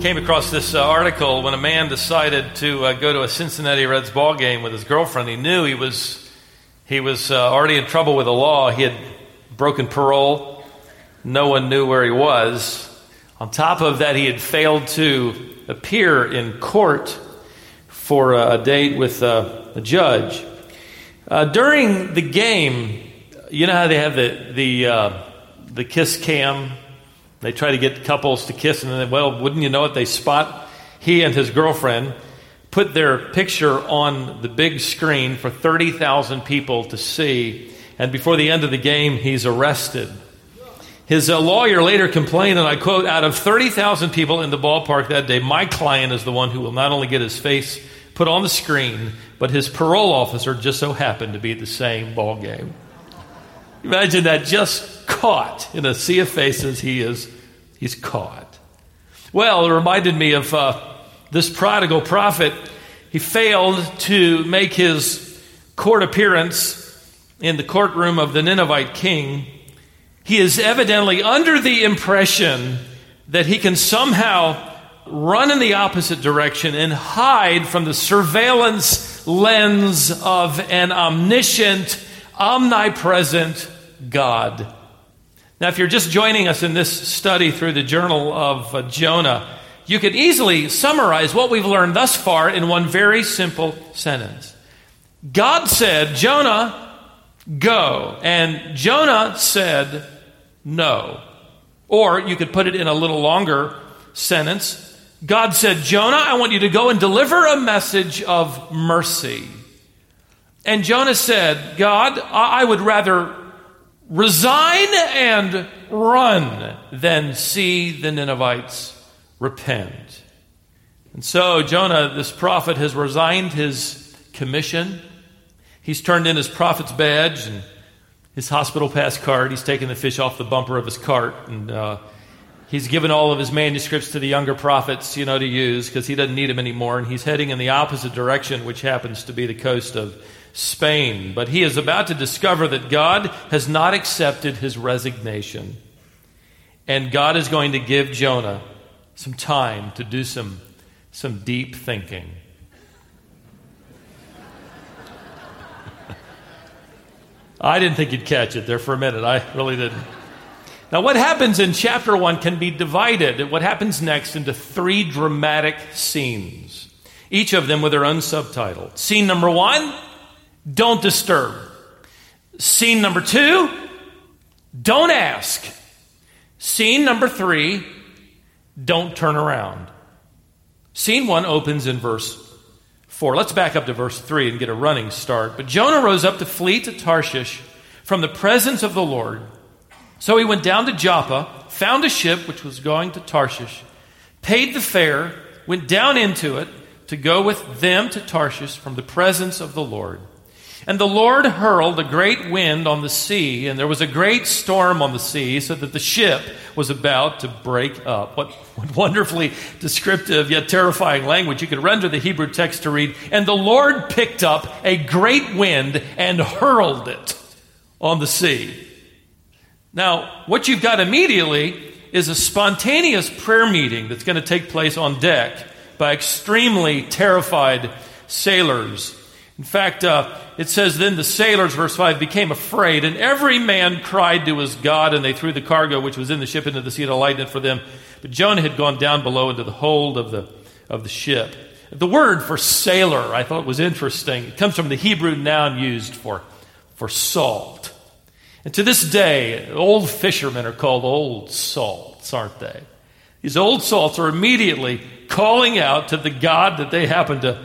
came across this article when a man decided to go to a Cincinnati Reds ball game with his girlfriend. He knew he was already in trouble with the law. He had broken parole. No one knew where he was. On top of that, he had failed to appear in court for a date with a judge. During the game, you know how they have the kiss cam? They try to get couples to kiss, and then, well, wouldn't you know it, they spot he and his girlfriend, put their picture on the big screen for 30,000 people to see, and before the end of the game, he's arrested. His lawyer later complained, and I quote, "Out of 30,000 people in the ballpark that day, my client is the one who will not only get his face put on the screen, but his parole officer just so happened to be at the same ball game." Imagine that, just caught in a sea of faces. He's caught. Well, it reminded me of this prodigal prophet. He failed to make his court appearance in the courtroom of the Ninevite king. He is evidently under the impression that he can somehow run in the opposite direction and hide from the surveillance lens of an omniscient, omnipresent God. Now, if you're just joining us in this study through the journal of Jonah, you could easily summarize what we've learned thus far in one very simple sentence. God said, "Jonah, go." And Jonah said, "No." Or you could put it in a little longer sentence. God said, "Jonah, I want you to go and deliver a message of mercy." And Jonah said, "God, I would rather resign and run than see the Ninevites repent." And so Jonah, this prophet, has resigned his commission. He's turned in his prophet's badge and his hospital pass card. He's taken the fish off the bumper of his cart, and he's given all of his manuscripts to the younger prophets, to use, because he doesn't need them anymore. And he's heading in the opposite direction, which happens to be the coast of Spain. But he is about to discover that God has not accepted his resignation. And God is going to give Jonah some time to do some deep thinking. I didn't think you'd catch it there for a minute. I really didn't. Now, what happens in chapter 1 can be divided, what happens next, into 3 dramatic scenes, each of them with their own subtitle. Scene number 1, don't disturb. Scene number 2, don't ask. Scene number 3, don't turn around. Scene 1 opens in verse 4. Let's back up to verse 3 and get a running start. "But Jonah rose up to flee to Tarshish from the presence of the Lord. So he went down to Joppa, found a ship which was going to Tarshish, paid the fare, went down into it to go with them to Tarshish from the presence of the Lord. And the Lord hurled a great wind on the sea, and there was a great storm on the sea, so that the ship was about to break up." What wonderfully descriptive yet terrifying language. You could render the Hebrew text to read, "And the Lord picked up a great wind and hurled it on the sea." Now, what you've got immediately is a spontaneous prayer meeting that's going to take place on deck by extremely terrified sailors. In fact, it says, "Then the sailors," verse 5, "became afraid, and every man cried to his God, and they threw the cargo which was in the ship into the sea to lighten it for them. But Jonah had gone down below into the hold of the ship." The word for sailor, I thought, was interesting. It comes from the Hebrew noun used for salt. And to this day, old fishermen are called old salts, aren't they? These old salts are immediately calling out to the God that they happen to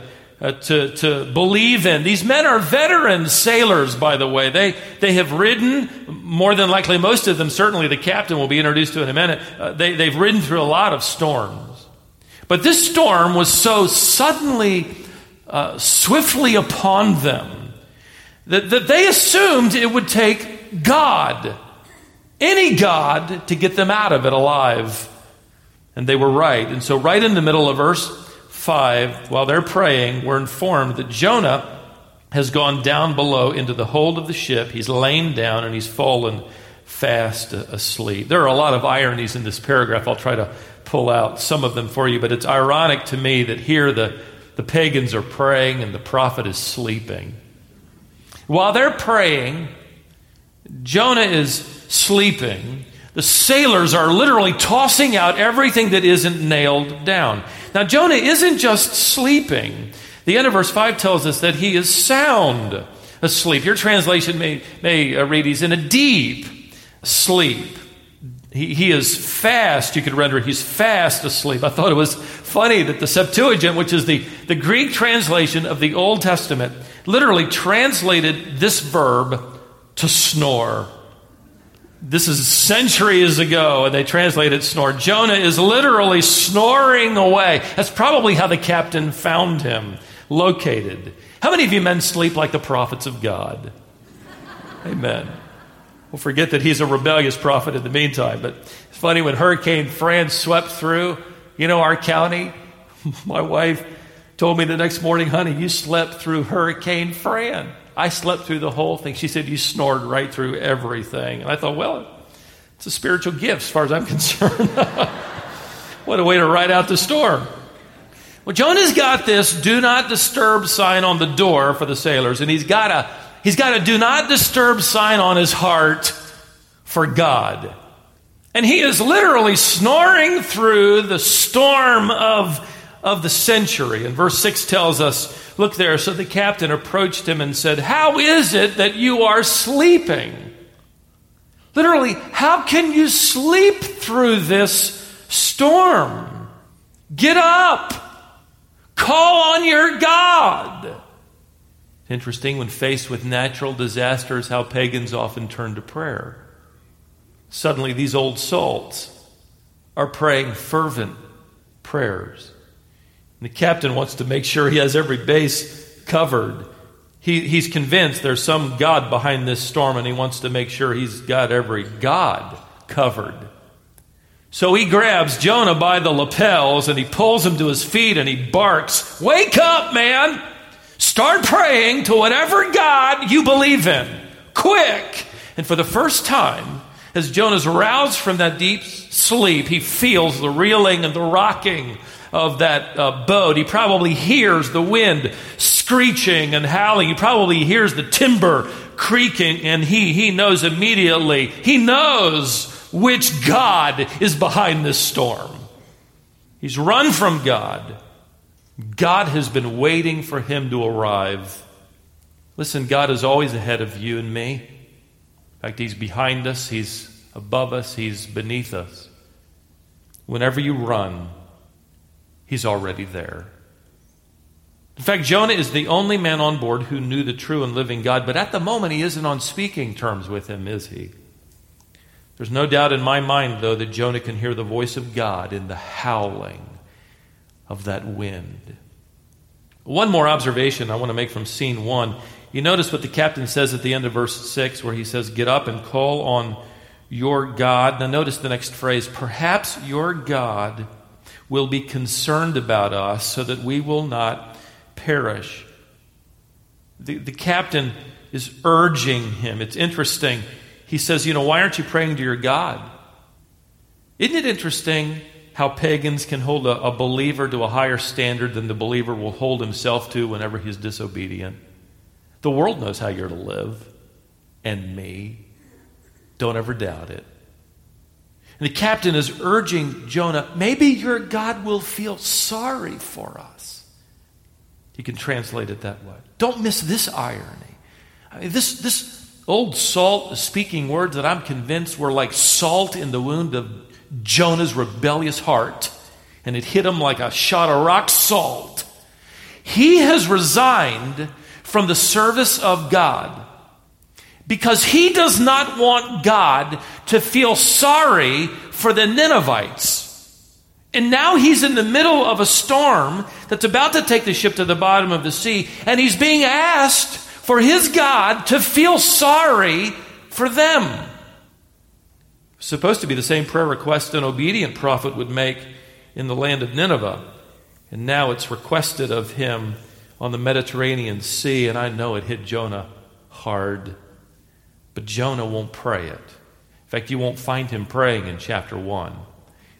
believe in. These men are veteran sailors, by the way. They have ridden, more than likely most of them, certainly the captain will be introduced to in a minute, they've ridden through a lot of storms. But this storm was so suddenly, swiftly upon them, that they assumed it would take God, any God, to get them out of it alive. And they were right. And so right in the middle of verse 5, while they're praying, we're informed that Jonah has gone down below into the hold of the ship. He's lain down and he's fallen fast asleep. There are a lot of ironies in this paragraph. I'll try to pull out some of them for you, but it's ironic to me that here the pagans are praying and the prophet is sleeping. While they're praying, Jonah is sleeping. The sailors are literally tossing out everything that isn't nailed down. Now, Jonah isn't just sleeping. The end of verse 5 tells us that he is sound asleep. Your translation may read he's in a deep sleep. He is fast, you could render it. He's fast asleep. I thought it was funny that the Septuagint, which is the Greek translation of the Old Testament, literally translated this verb to snore. This is centuries ago, and they translated snore. Jonah is literally snoring away. That's probably how the captain found him, located. How many of you men sleep like the prophets of God? Amen. We'll forget that he's a rebellious prophet in the meantime. But it's funny, when Hurricane Fran swept through, our county, my wife told me the next morning, honey, you slept through Hurricane Fran. I slept through the whole thing. She said, you snored right through everything. And I thought, well, it's a spiritual gift as far as I'm concerned. What a way to ride out the storm. Well, Jonah's got this do not disturb sign on the door for the sailors, and he's got a do not disturb sign on his heart for God. And he is literally snoring through the storm of the century. And verse 6 tells us, look there, so the captain approached him and said, how is it that you are sleeping? Literally, how can you sleep through this storm? Get up. Call on your God. Interesting, when faced with natural disasters, how pagans often turn to prayer. Suddenly, these old salts are praying fervent prayers. And the captain wants to make sure he has every base covered. He's convinced there's some God behind this storm, and he wants to make sure he's got every God covered. So he grabs Jonah by the lapels, and he pulls him to his feet, and he barks, wake up, man! Start praying to whatever God you believe in. Quick! And for the first time, as Jonah's roused from that deep sleep, he feels the reeling and the rocking of that boat. He probably hears the wind screeching and howling. He probably hears the timber creaking, and he knows immediately. He knows which God is behind this storm. He's run from God. God has been waiting for him to arrive. Listen, God is always ahead of you and me. In fact, he's behind us, he's above us, he's beneath us. Whenever you run, he's already there. In fact, Jonah is the only man on board who knew the true and living God, but at the moment he isn't on speaking terms with him, is he? There's no doubt in my mind, though, that Jonah can hear the voice of God in the howling of that wind. One more observation I want to make from scene 1. You notice what the captain says at the end of verse 6, where he says, get up and call on your God. Now notice the next phrase, perhaps your God will be concerned about us so that we will not perish. The captain is urging him. It's interesting. He says, why aren't you praying to your God? Isn't it interesting how pagans can hold a believer to a higher standard than the believer will hold himself to whenever he's disobedient? The world knows how you're to live, and me. Don't ever doubt it. And the captain is urging Jonah, maybe your God will feel sorry for us. You can translate it that way. Don't miss this irony. I mean, this old salt is speaking words that I'm convinced were like salt in the wound of Jonah's rebellious heart, and it hit him like a shot of rock salt. He has resigned from the service of God because he does not want God to feel sorry for the Ninevites. And now he's in the middle of a storm that's about to take the ship to the bottom of the sea, and he's being asked for his God to feel sorry for them. It's supposed to be the same prayer request an obedient prophet would make in the land of Nineveh. And now it's requested of him on the Mediterranean Sea, and I know it hit Jonah hard. But Jonah won't pray it. In fact, you won't find him praying in chapter 1.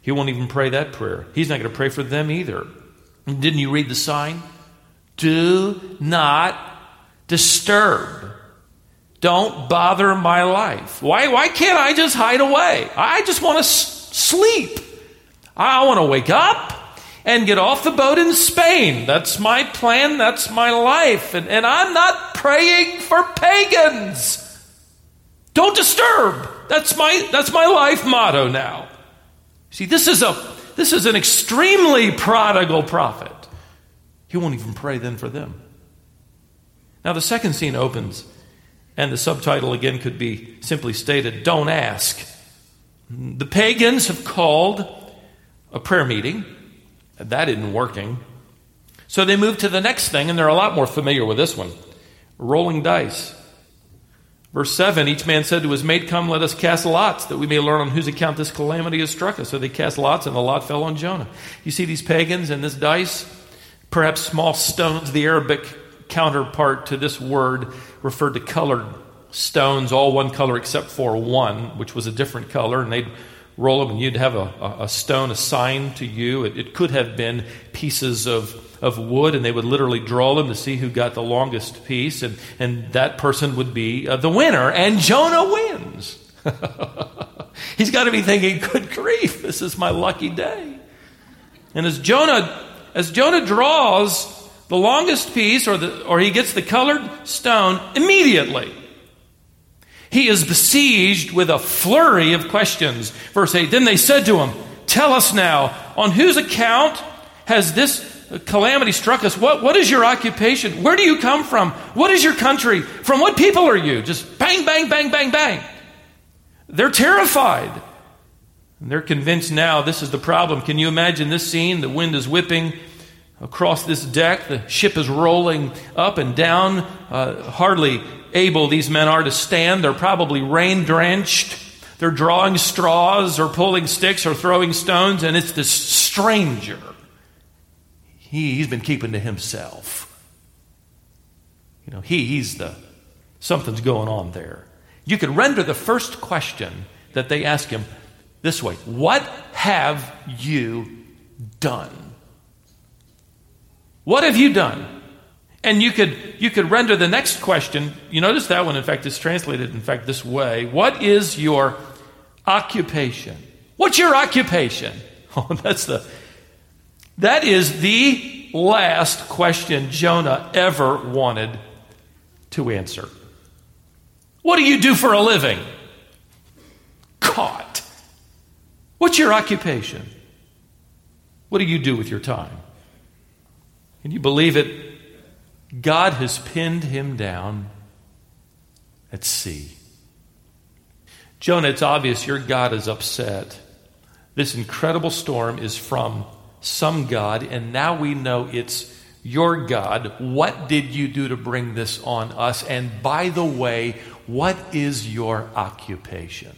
He won't even pray that prayer. He's not going to pray for them either. Didn't you read the sign? Do not disturb. Don't bother my life. Why can't I just hide away? I just want to sleep. I want to wake up and get off the boat in Spain. That's my plan. That's my life. And I'm not praying for pagans. Don't disturb. That's my life motto now. See, this is an extremely prodigal prophet. He won't even pray then for them. Now the second scene opens, and the subtitle again could be simply stated, "Don't ask." The pagans have called a prayer meeting. That isn't working. So they move to the next thing, and they're a lot more familiar with this one. Rolling dice. Verse 7, each man said to his mate, "Come, let us cast lots, that we may learn on whose account this calamity has struck us." So they cast lots, and the lot fell on Jonah. You see these pagans and this dice? Perhaps small stones, the Arabic counterpart to this word referred to colored stones, all one color except for one, which was a different color, and they'd roll them, and you'd have a stone assigned to you. It could have been pieces of wood, and they would literally draw them to see who got the longest piece, and that person would be the winner, and Jonah wins. He's got to be thinking, good grief, this is my lucky day. And as Jonah draws the longest piece, or he gets the colored stone, immediately he is besieged with a flurry of questions. Verse 8, then they said to him, "Tell us now, on whose account has this calamity struck us? What is your occupation? Where do you come from? What is your country? From what people are you?" Just bang, bang, bang, bang, bang. They're terrified. And they're convinced now this is the problem. Can you imagine this scene? The wind is whipping across this deck. The ship is rolling up and down. Hardly able these men are to stand. They're probably rain-drenched. They're drawing straws or pulling sticks or throwing stones, and it's this stranger. He's been keeping to himself. You know, something's going on there. You could render the first question that they ask him this way: what have you done? What have you done? And you could render the next question. You notice that one, in fact, is translated, this way. What is your occupation? What's your occupation? Oh, that is the last question Jonah ever wanted to answer. What do you do for a living? Caught. What's your occupation? What do you do with your time? Can you believe it? God has pinned him down at sea. Jonah, it's obvious your God is upset. This incredible storm is from some God, and now we know it's your God. What did you do to bring this on us? And by the way, what is your occupation?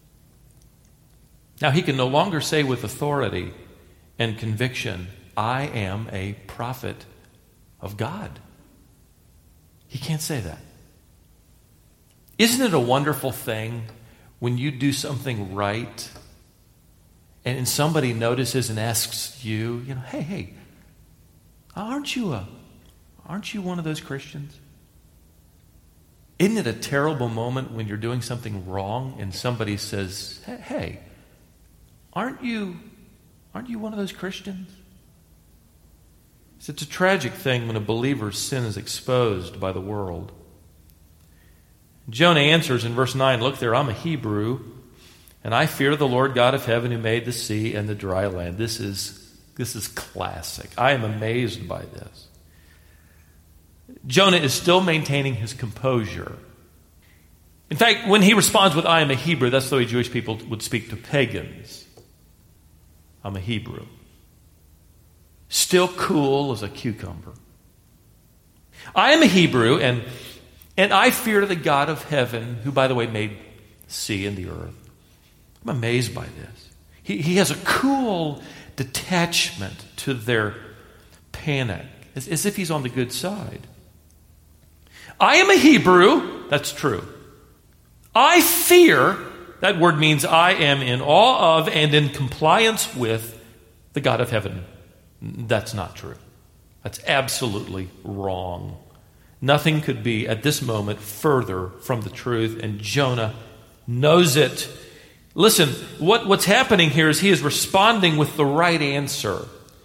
Now he can no longer say with authority and conviction, "I am a prophet of God." He can't say that. Isn't it a wonderful thing when you do something right and somebody notices and asks you, hey, aren't you one of those Christians? Isn't it a terrible moment when you're doing something wrong and somebody says, hey, aren't you one of those Christians? It's a tragic thing when a believer's sin is exposed by the world. Jonah answers in verse 9, "Look there, I'm a Hebrew, and I fear the Lord God of heaven who made the sea and the dry land." This is classic. I am amazed by this. Jonah is still maintaining his composure. In fact, when he responds with "I am a Hebrew," that's the way Jewish people would speak to pagans. I'm a Hebrew. Still cool as a cucumber. I am a Hebrew, and I fear the God of heaven, who, by the way, made the sea and the earth. I'm amazed by this. He has a cool detachment to their panic, as if he's on the good side. I am a Hebrew, that's true. I fear That word means I am in awe of and in compliance with the God of heaven. That's not true. That's absolutely wrong. Nothing could be at this moment further from the truth, and Jonah knows it. Listen, what's happening here is he is responding with the right answer,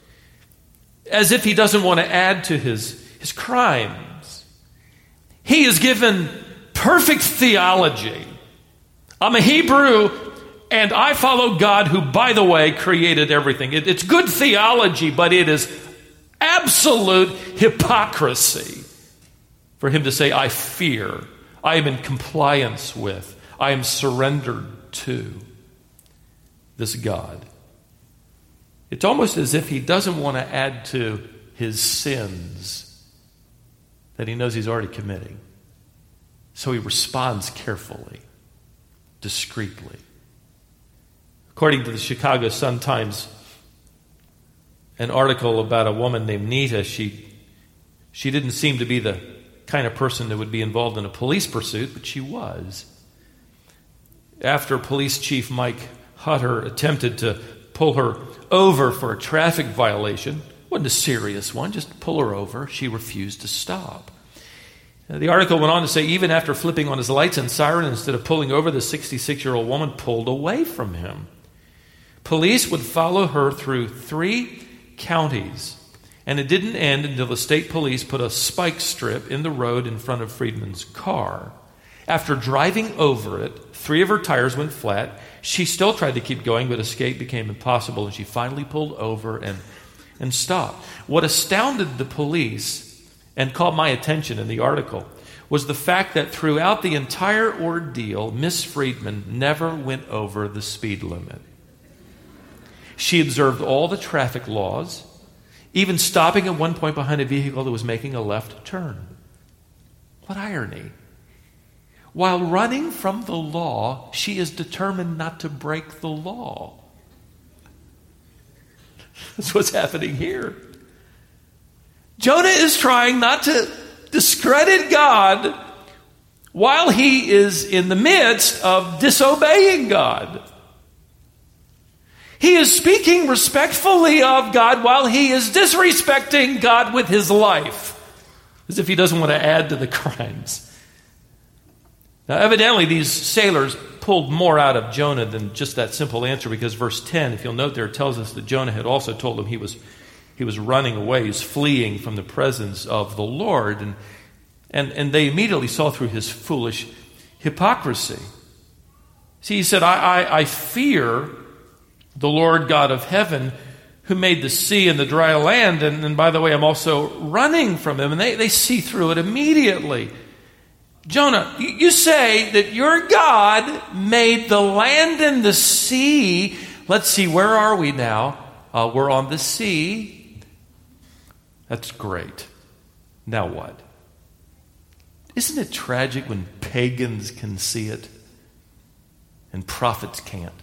as if he doesn't want to add to his crimes. He is given perfect theology. I'm a Hebrew, and I follow God who, by the way, created everything. It's good theology, but it is absolute hypocrisy for him to say, I fear, I am in compliance with, I am surrendered to this God. It's almost as if he doesn't want to add to his sins that he knows he's already committing. So he responds carefully, discreetly. According to the Chicago Sun-Times, an article about a woman named Nita, she didn't seem to be the kind of person that would be involved in a police pursuit, but she was. After Police Chief Mike Hutter attempted to pull her over for a traffic violation, it wasn't a serious one, just pull her over, she refused to stop. The article went on to say even after flipping on his lights and siren, instead of pulling over, the 66-year-old woman pulled away from him. Police would follow her through 3 counties, and it didn't end until the state police put a spike strip in the road in front of Friedman's car. After driving over it, 3 of her tires went flat. She still tried to keep going, but escape became impossible, and she finally pulled over and stopped. What astounded the police and caught my attention in the article was the fact that throughout the entire ordeal, Miss Friedman never went over the speed limit. She observed all the traffic laws, even stopping at one point behind a vehicle that was making a left turn. What irony. While running from the law, she is determined not to break the law. That's what's happening here. Jonah is trying not to discredit God while he is in the midst of disobeying God. He is speaking respectfully of God while he is disrespecting God with his life, as if he doesn't want to add to the crimes. Now, evidently, these sailors pulled more out of Jonah than just that simple answer, because verse 10, if you'll note there, it tells us that Jonah had also told them he was running away, he was fleeing from the presence of the Lord, and they immediately saw through his foolish hypocrisy. See, he said, I fear the Lord God of heaven, who made the sea and the dry land, and by the way, I'm also running from him. And they see through it immediately. Jonah, you say that your God made the land and the sea. Let's see, where are we now? We're on the sea. That's great. Now what? Isn't it tragic when pagans can see it and prophets can't?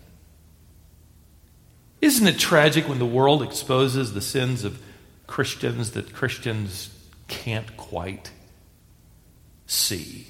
Isn't it tragic when the world exposes the sins of Christians that Christians can't quite see?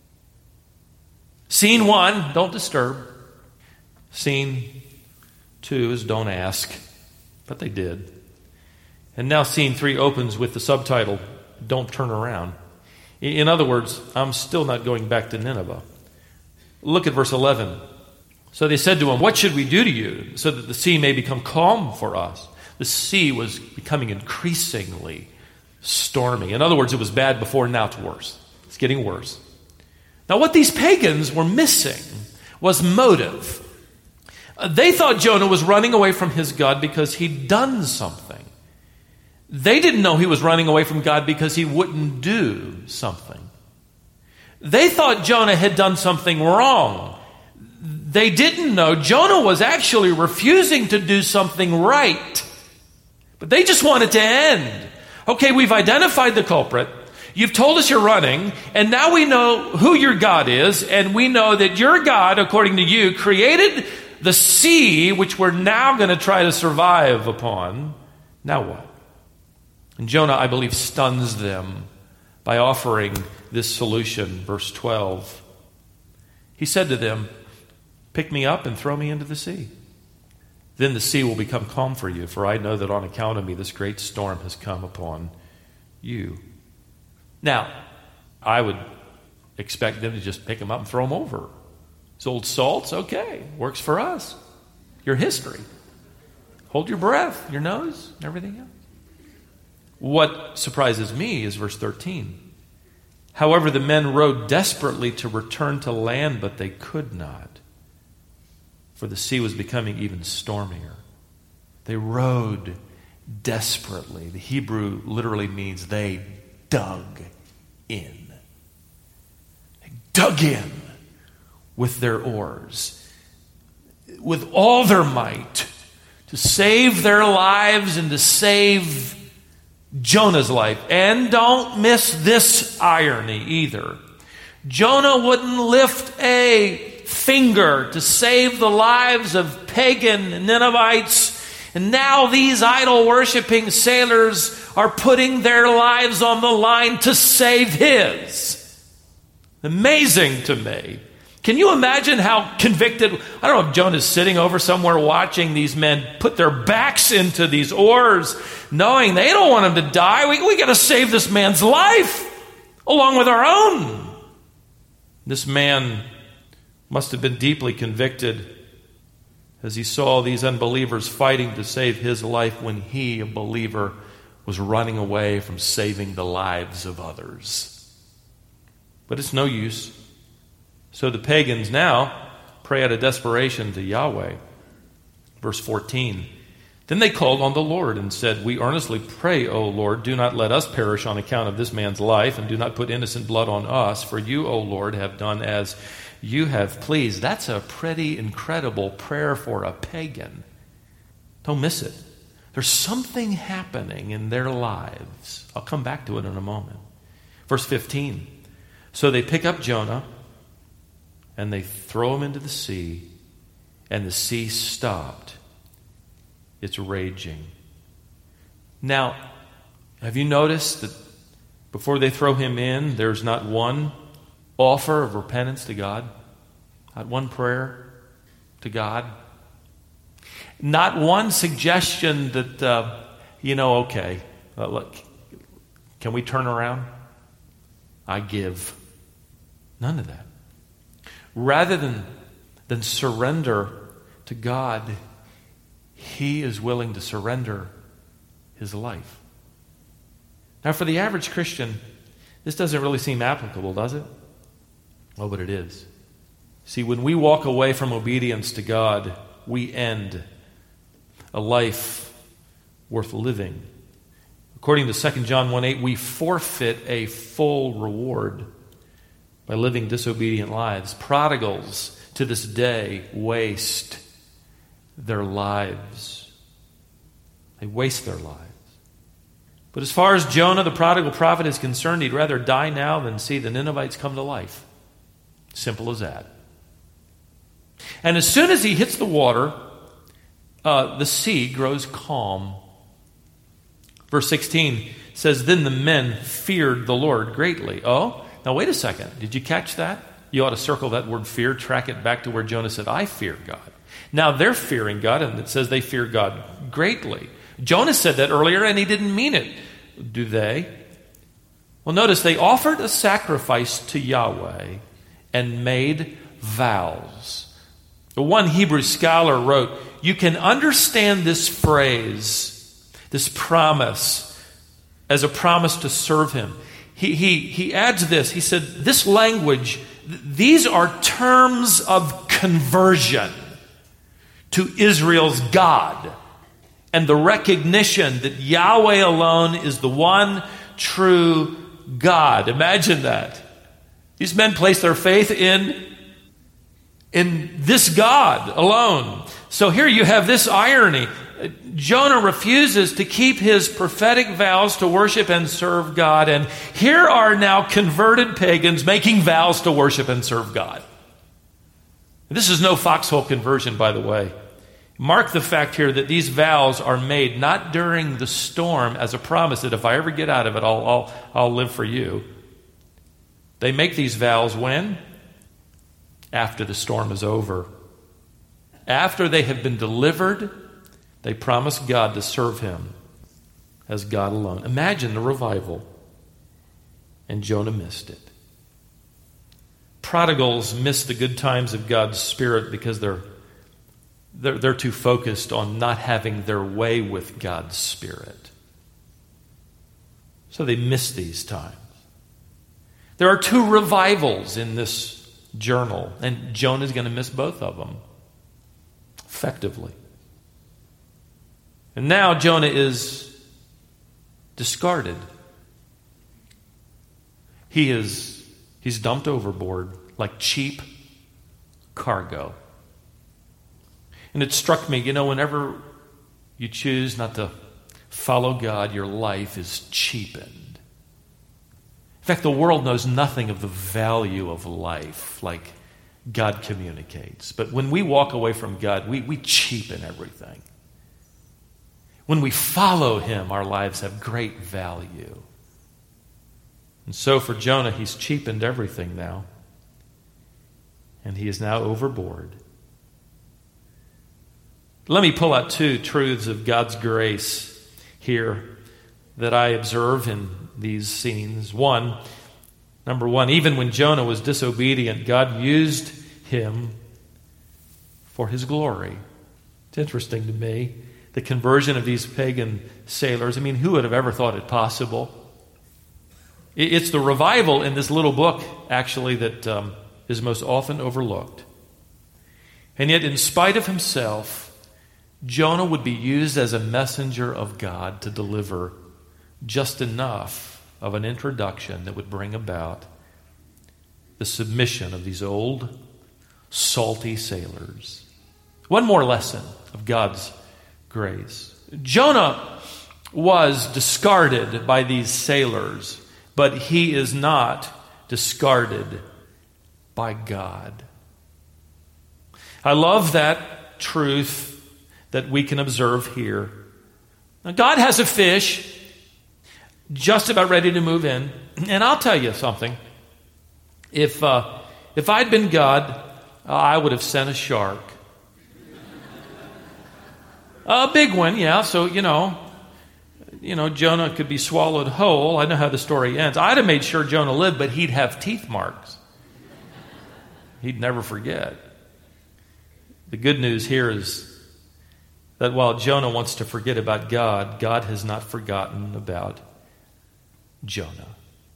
Scene 1, don't disturb. Scene 2 is don't ask. But they did. And now scene 3 opens with the subtitle, don't turn around. In other words, I'm still not going back to Nineveh. Look at verse 11. So they said to him, what should we do to you so that the sea may become calm for us? The sea was becoming increasingly stormy. In other words, it was bad before, now it's worse. It's getting worse. Now what these pagans were missing was motive. They thought Jonah was running away from his God because he'd done something. They didn't know he was running away from God because he wouldn't do something. They thought Jonah had done something wrong. They didn't know Jonah was actually refusing to do something right. But they just wanted to end. Okay, we've identified the culprit. You've told us you're running, and now we know who your God is, and we know that your God, according to you, created the sea, which we're now going to try to survive upon. Now what? And Jonah, I believe, stuns them by offering this solution. Verse 12. He said to them, Pick me up and throw me into the sea. Then the sea will become calm for you, for I know that on account of me this great storm has come upon you. Now, I would expect them to just pick him up and throw him over. It's old salts, okay, works for us. Your history. Hold your breath, your nose, and everything else. What surprises me is verse 13. However, the men rowed desperately to return to land, but they could not, for the sea was becoming even stormier. They rowed desperately. The Hebrew literally means they dug in. They dug in with their oars, with all their might, to save their lives and to save Jonah's life. And don't miss this irony either. Jonah wouldn't lift a finger to save the lives of pagan Ninevites. And now these idol-worshiping sailors are putting their lives on the line to save his. Amazing to me. Can you imagine how convicted? I don't know if Jonah's sitting over somewhere watching these men put their backs into these oars, knowing they don't want him to die. We got to save this man's life along with our own. This man must have been deeply convicted as he saw these unbelievers fighting to save his life when he, a believer, was running away from saving the lives of others. But it's no use. So the pagans now pray out of desperation to Yahweh. Verse 14. Then they called on the Lord and said, We earnestly pray, O Lord, do not let us perish on account of this man's life, and do not put innocent blood on us, for you, O Lord, have done as you have pleased. That's a pretty incredible prayer for a pagan. Don't miss it. There's something happening in their lives. I'll come back to it in a moment. Verse 15. So they pick up Jonah, and they throw him into the sea, and the sea stopped its raging. Now, have you noticed that before they throw him in, there's not one offer of repentance to God? Not one prayer to God? Not one suggestion that, okay, look, can we turn around? I give. None of that. Rather than surrender to God, he is willing to surrender his life. Now, for the average Christian, this doesn't really seem applicable, does it? Oh, but it is. See, when we walk away from obedience to God, we end a life worth living. According to 2 John 1:8, we forfeit a full reward by living disobedient lives. Prodigals to this day waste their lives. They waste their lives. But as far as Jonah, the prodigal prophet, is concerned, he'd rather die now than see the Ninevites come to life. Simple as that. And as soon as he hits the water, the sea grows calm. Verse 16 says, Then the men feared the Lord greatly. Oh, now wait a second. Did you catch that? You ought to circle that word fear, track it back to where Jonah said, I fear God. Now they're fearing God, and it says they fear God greatly. Jonah said that earlier, and he didn't mean it. Do they? Well, notice they offered a sacrifice to Yahweh and made vows. The one Hebrew scholar wrote, you can understand this phrase, this promise, as a promise to serve him. He adds this. He said, this language, these are terms of conversion to Israel's God and the recognition that Yahweh alone is the one true God. Imagine that. These men place their faith in this God alone. So here you have this irony. Jonah refuses to keep his prophetic vows to worship and serve God. And here are now converted pagans making vows to worship and serve God. This is no foxhole conversion, by the way. Mark the fact here that these vows are made not during the storm as a promise that if I ever get out of it, I'll live for you. They make these vows when? After the storm is over. After they have been delivered, they promise God to serve him as God alone. Imagine the revival. And Jonah missed it. Prodigals miss the good times of God's Spirit because they're too focused on not having their way with God's Spirit. So they miss these times. There are 2 revivals in this journal, and Jonah's going to miss both of them effectively. And now Jonah is discarded. He's dumped overboard like cheap cargo. And it struck me, whenever you choose not to follow God, your life is cheapened. In fact, the world knows nothing of the value of life like God communicates. But when we walk away from God, we cheapen everything. When we follow him, our lives have great value. And so for Jonah, he's cheapened everything now. And he is now overboard. Let me pull out 2 truths of God's grace here that I observe in these scenes. Number one, even when Jonah was disobedient, God used him for his glory. It's interesting to me, the conversion of these pagan sailors. Who would have ever thought it possible? It's the revival in this little book, actually, that is most often overlooked. And yet, in spite of himself, Jonah would be used as a messenger of God to deliver just enough of an introduction that would bring about the submission of these old, salty sailors. One more lesson of God's grace. Jonah was discarded by these sailors, but he is not discarded by God. I love that truth that we can observe here. Now, God has a fish just about ready to move in. And I'll tell you something. If I'd been God, I would have sent a shark. A big one, yeah. So, Jonah could be swallowed whole. I know how the story ends. I'd have made sure Jonah lived, but he'd have teeth marks. He'd never forget. The good news here is that while Jonah wants to forget about God, God has not forgotten about Jonah.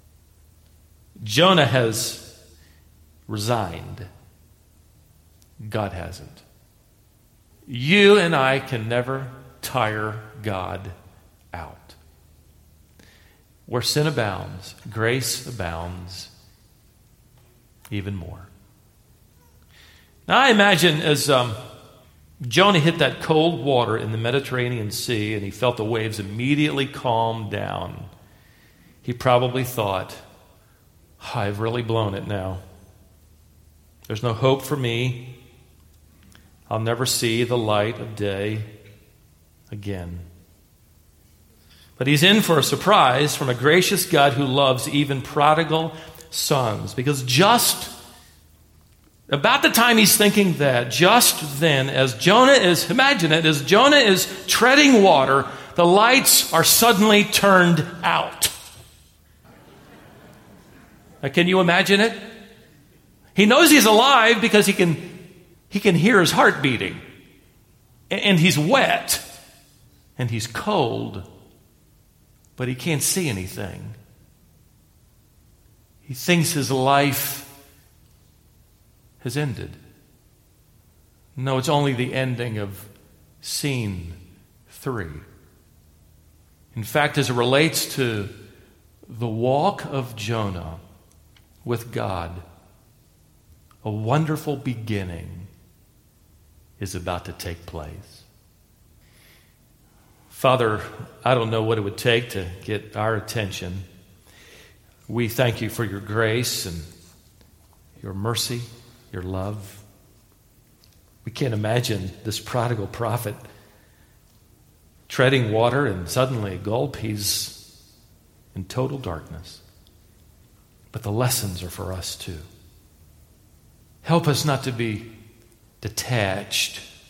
Jonah has resigned. God hasn't. You and I can never tire God out. Where sin abounds, grace abounds even more. Now I imagine as Jonah hit that cold water in the Mediterranean Sea and he felt the waves immediately calm down, he probably thought, I've really blown it now. There's no hope for me. I'll never see the light of day again. But he's in for a surprise from a gracious God who loves even prodigal sons. Because just about the time he's thinking that, just then, as Jonah is treading water, the lights are suddenly turned out. Now, can you imagine it? He knows he's alive because he can hear his heart beating. And he's wet. And he's cold. But he can't see anything. He thinks his life has ended. No, it's only the ending of scene 3. In fact, as it relates to the walk of Jonah with God, a wonderful beginning is about to take place. Father, I don't know what it would take to get our attention. We thank you for your grace and your mercy, your love. We can't imagine this prodigal prophet treading water and suddenly a gulp, he's in total darkness. But the lessons are for us too. Help us not to be detached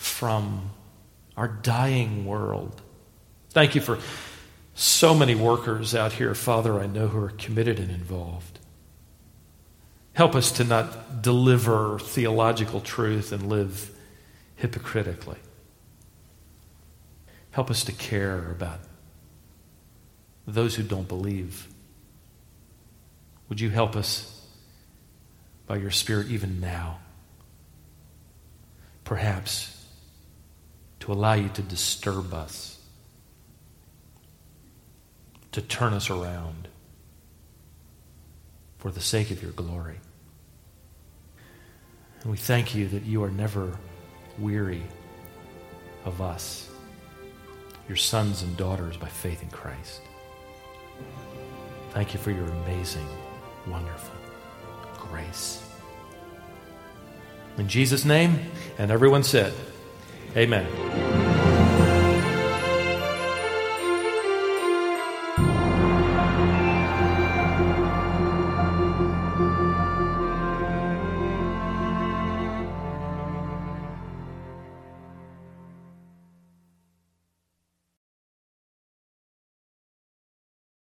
from our dying world. Thank you for so many workers out here, Father, I know who are committed and involved. Help us to not deliver theological truth and live hypocritically. Help us to care about those who don't believe. Would you help us by your Spirit even now, perhaps to allow you to disturb us, to turn us around for the sake of your glory. And we thank you that you are never weary of us, your sons and daughters by faith in Christ. Thank you for your amazing, wonderful grace. In Jesus' name, and everyone said, amen.